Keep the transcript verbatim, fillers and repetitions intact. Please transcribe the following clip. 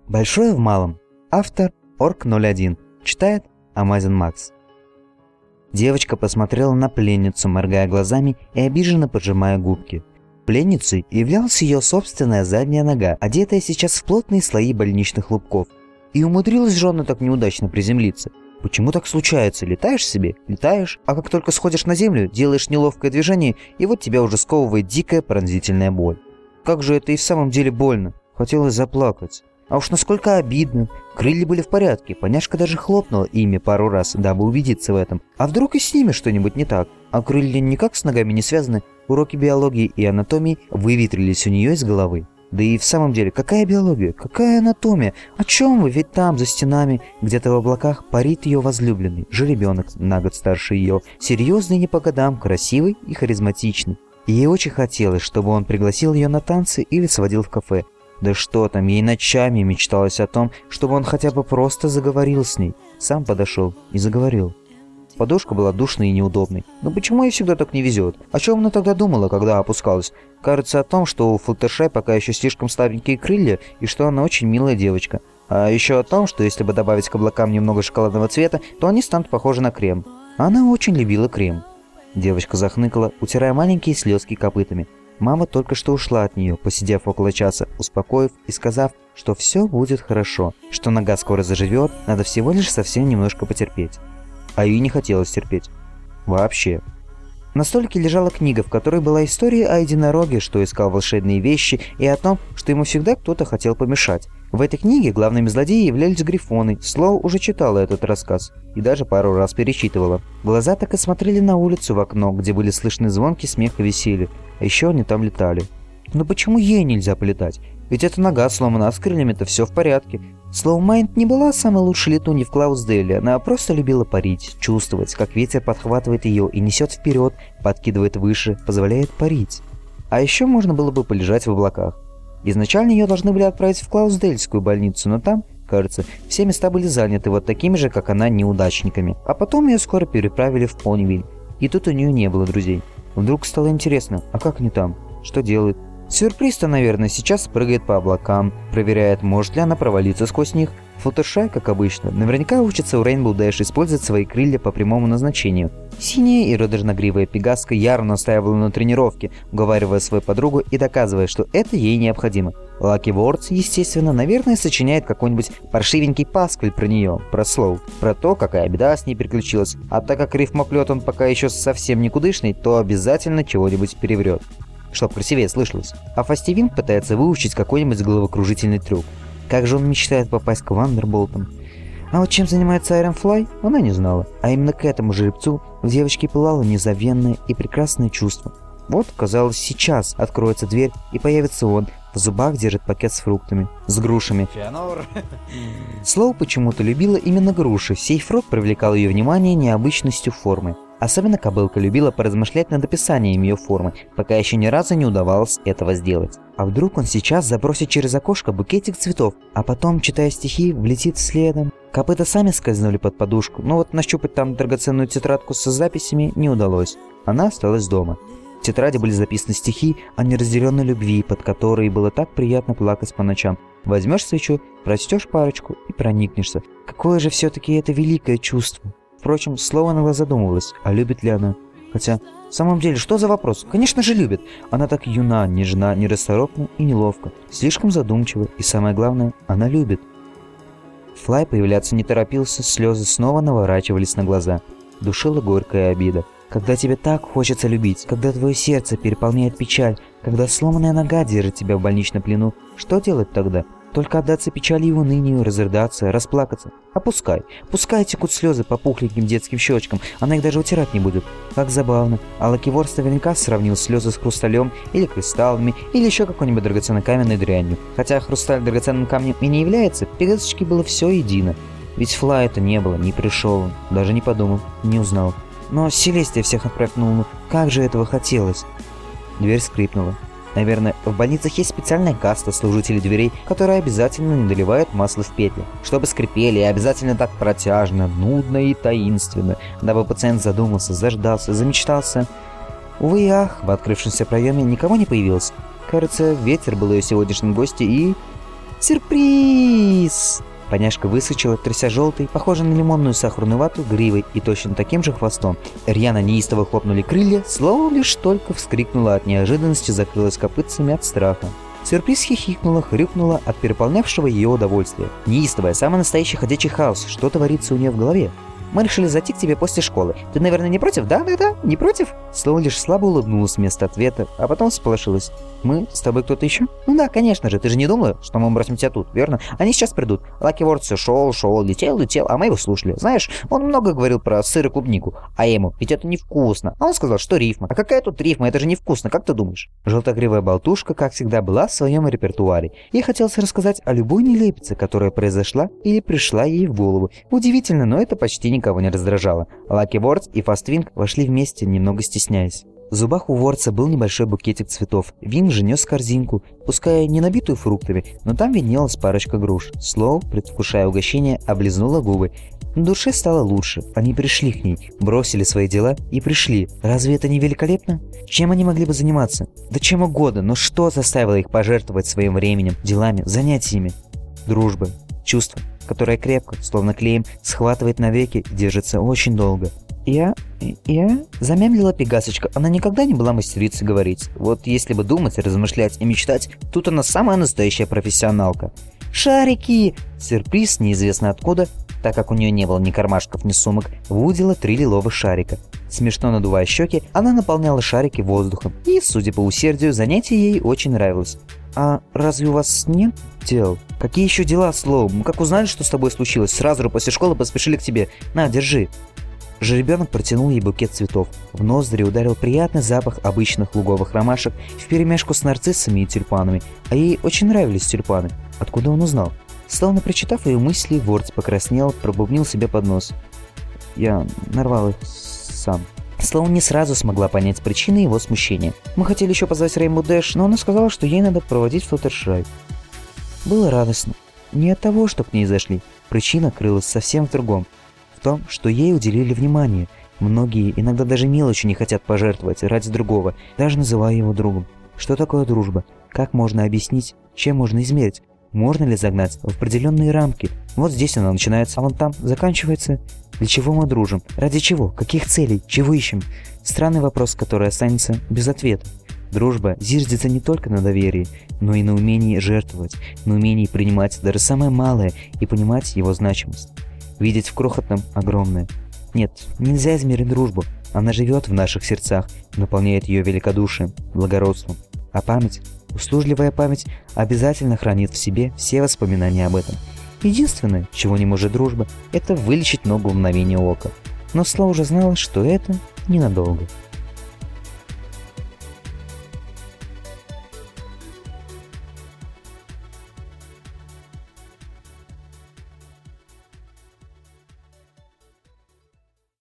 Большое в малом. Автор Орк ноль один. Читает Amazing Max. Девочка посмотрела на пленницу, моргая глазами и обиженно поджимая губки. Пленницей являлась ее собственная задняя нога, одетая сейчас в плотные слои больничных лубков. И умудрилась же она так неудачно приземлиться. Почему так случается? Летаешь себе? Летаешь, а как только сходишь на землю, делаешь неловкое движение, и вот тебя уже сковывает дикая пронзительная боль. Как же это и в самом деле больно. Хотелось заплакать. А уж насколько обидно. Крылья были в порядке, поняшка даже хлопнула ими пару раз, дабы убедиться в этом. А вдруг и с ними что-нибудь не так? А крылья никак с ногами не связаны. Уроки биологии и анатомии выветрились у нее из головы. Да и в самом деле, какая биология, какая анатомия? О чем вы? Ведь там, за стенами, где-то в облаках, парит ее возлюбленный, жеребенок, на год старше ее, серьезный не по годам, красивый и харизматичный. И ей очень хотелось, чтобы он пригласил ее на танцы или сводил в кафе. Да что там, ей ночами мечталось о том, чтобы он хотя бы просто заговорил с ней. Сам подошел и заговорил. Подушка была душной и неудобной. Но почему ей всегда так не везет? О чем она тогда думала, когда опускалась? Кажется, о том, что у Флаттершай пока еще слишком слабенькие крылья, и что она очень милая девочка. А еще о том, что если бы добавить к облакам немного шоколадного цвета, то они станут похожи на крем. Она очень любила крем. Девочка захныкала, утирая маленькие слезки копытами. Мама только что ушла от нее, посидев около часа, успокоив и сказав, что все будет хорошо, что нога скоро заживет, надо всего лишь совсем немножко потерпеть. А ей не хотелось терпеть. Вообще. На столике лежала книга, в которой была история о единороге, что искал волшебные вещи, и о том, что ему всегда кто-то хотел помешать. В этой книге главными злодеями являлись грифоны. Слоу уже читала этот рассказ и даже пару раз перечитывала. Глаза так и смотрели на улицу в окно, где были слышны звонки, смех и веселье. А еще они там летали. Но почему ей нельзя полетать? Ведь эта нога сломана, а с крыльями-то все в порядке. Слоу Майнд не была самой лучшей летуньей в Клаусделе, она просто любила парить, чувствовать, как ветер подхватывает ее и несет вперед, подкидывает выше, позволяет парить. А еще можно было бы полежать в облаках. Изначально ее должны были отправить в Клаусдельскую больницу, но там, кажется, все места были заняты вот такими же, как она, неудачниками. А потом ее скоро переправили в Понивиль, и тут у нее не было друзей. Вдруг стало интересно, а как они там? Что делают? Сюрприз-то, наверное, сейчас прыгает по облакам, проверяет, может ли она провалиться сквозь них. Флаттершай, как обычно, наверняка учится у Rainbow Dash использовать свои крылья по прямому назначению. Синяя и радужногривая пегаска явно настаивала на тренировке, уговаривая свою подругу и доказывая, что это ей необходимо. Лаки Вордс, естественно, наверное, сочиняет какой-нибудь паршивенький пасквиль про нее, про Слоу, про то, какая беда с ней приключилась. А так как рифмоплет он пока еще совсем никудышный, то обязательно чего-нибудь переврет, чтоб красивее слышалось. А Фастивинг пытается выучить какой-нибудь головокружительный трюк. Как же он мечтает попасть к Вандерболтам. А вот чем занимается Айронфлай, она не знала. А именно к этому жеребцу в девочке пылало незабвенное и прекрасное чувство. Вот, казалось, сейчас откроется дверь и появится он. В зубах держит пакет с фруктами, с грушами. Феонор. Слоу почему-то любила именно груши. Сей фрукт привлекал ее внимание необычностью формы. Особенно кобылка любила поразмышлять над описанием ее формы, пока еще ни разу не удавалось этого сделать. А вдруг он сейчас забросит через окошко букетик цветов, а потом, читая стихи, влетит следом. Копыта сами скользнули под подушку, но вот нащупать там драгоценную тетрадку со записями не удалось. Она осталась дома. В тетради были записаны стихи о неразделенной любви, под которой было так приятно плакать по ночам. Возьмешь свечу, прочтешь парочку и проникнешься. Какое же все-таки это великое чувство. Впрочем, слово она задумывалась, а любит ли она? Хотя, в самом деле, что за вопрос? Конечно же любит. Она так юна, нежна, нерасторопна и неловко. Слишком задумчива, и самое главное, она любит. Флай появляться не торопился, слезы снова наворачивались на глаза. Душила горькая обида. Когда тебе так хочется любить, когда твое сердце переполняет печаль, когда сломанная нога держит тебя в больничном плену, что делать тогда? Только отдаться печали и унынию, разрыдаться, расплакаться. А пускай. Пускай текут слезы по пухленьким детским щечкам. Она их даже утирать не будет. Как забавно. А Лаки Вордс наверняка сравнил слезы с хрусталем или кристаллами, или еще какой-нибудь драгоценнокаменной дрянью. Хотя хрусталь драгоценным камнем и не является, пегасочке было все едино. Ведь Флая-то не было, не пришел он. Даже не подумал, не узнал. Но Селестия всех отправила, ну как же этого хотелось. Дверь скрипнула. Наверное, в больницах есть специальная каста служителей дверей, которая обязательно не доливает масло в петли, чтобы скрипели и обязательно так протяжно, нудно и таинственно, дабы пациент задумался, заждался, замечтался. Увы и ах, в открывшемся проеме никого не появилось. Кажется, ветер был ее сегодняшним гостем и... Сюрприз! Поняшка выскочила, тряся желтой, похожей на лимонную сахарную вату, гривой и точно таким же хвостом. Рьяно неистово хлопнули крылья, Слоу лишь только вскрикнула от неожиданности, закрылась копытцами от страха. Сюрприз хихикнула, хрюкнула от переполнявшего ее удовольствия. Неистовая, самый настоящий ходячий хаос, что творится у нее в голове. Мы решили зайти к тебе после школы. Ты, наверное, не против? Да-да-да, не против?» Слоу лишь слабо улыбнулась вместо ответа, а потом всполошилась. «Мы? С тобой кто-то еще?» «Ну да, конечно же. Ты же не думала, что мы бросим тебя тут, верно? Они сейчас придут. Лаки Ворд все шел, шел, летел, летел, а мы его слушали. Знаешь, он много говорил про сыр и клубнику. А я ему, ведь это невкусно. А он сказал, что рифма. А какая тут рифма? Это же невкусно, как ты думаешь?» Желтогривая болтушка, как всегда, была в своем репертуаре. Ей хотелось рассказать о любой нелепице, которая произошла или пришла ей в голову. Удивительно, но это почти никого не раздражало. Лаки Вордс и Фаствинг вошли вместе, немного стесняясь. В зубах у Вордса был небольшой букетик цветов. Винг же нес корзинку, пускай не набитую фруктами, но там виднелась парочка груш. Слоу, предвкушая угощение, облизнула губы. На душе стало лучше. Они пришли к ней, бросили свои дела и пришли. Разве это не великолепно? Чем они могли бы заниматься? Да чем угодно, но что заставило их пожертвовать своим временем, делами, занятиями? Дружба, чувство, которое крепко, словно клеем, схватывает навеки и держится очень долго. «Я... я...» — замямлила Пегасочка. Она никогда не была мастерицей говорить. Вот если бы думать, размышлять и мечтать, тут она самая настоящая профессионалка. «Шарики!» Сюрприз неизвестно откуда, так как у нее не было ни кармашков, ни сумок, выудила три лиловых шарика. Смешно надувая щеки, она наполняла шарики воздухом, и, судя по усердию, занятие ей очень нравилось. «А разве у вас нет дел?» «Какие еще дела, Слоу? Мы как узнали, что с тобой случилось, сразу же после школы поспешили к тебе. На, держи». Жеребенок протянул ей букет цветов. В ноздри ударил приятный запах обычных луговых ромашек вперемешку с нарциссами и тюльпанами, а ей очень нравились тюльпаны. Откуда он узнал? Словно прочитав ее мысли, Вордс покраснел, пробубнил себе под нос. «Я нарвал их сам». Слоу не сразу смогла понять причины его смущения. Мы хотели еще позвать Рейнбоу Дэш, но она сказала, что ей надо проводить Флаттершай. Было радостно. Не от того, что к ней зашли. Причина крылась совсем в другом. В том, что ей уделили внимание. Многие иногда даже мелочи не хотят пожертвовать ради другого, даже называя его другом. Что такое дружба? Как можно объяснить? Чем можно измерить? Можно ли загнать в определенные рамки? Вот здесь она начинается, а вон там заканчивается. Для чего мы дружим? Ради чего? Каких целей? Чего ищем? Странный вопрос, который останется без ответа. Дружба зиждется не только на доверии, но и на умении жертвовать, на умении принимать даже самое малое и понимать его значимость. Видеть в крохотном огромное. Нет, нельзя измерить дружбу. Она живет в наших сердцах, наполняет ее великодушием, благородством. А память, услужливая память, обязательно хранит в себе все воспоминания об этом. Единственное, чего не может дружба, это вылечить ногу в мгновение ока. Но Слоу уже знала, что это ненадолго.